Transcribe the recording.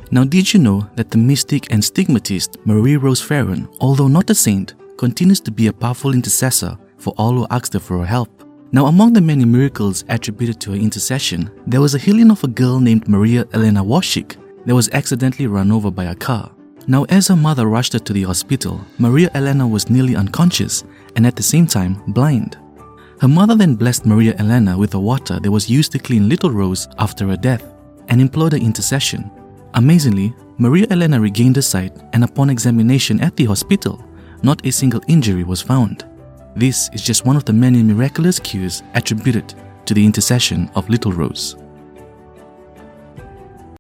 Now, did you know that the mystic and stigmatist Marie Rose Ferron, although not a saint, continues to be a powerful intercessor for all who asked her for her help? Now, among the many miracles attributed to her intercession, there was a healing of a girl named Maria Elena Washik that was accidentally run over by a car. Now, as her mother rushed her to the hospital, Maria Elena was nearly unconscious and at the same time blind. Her mother then blessed Maria Elena with the water that was used to clean little Rose after her death and implored her intercession. Amazingly, Maria Elena regained her sight, and upon examination at the hospital, not a single injury was found. This is just one of the many miraculous cures attributed to the intercession of little Rose.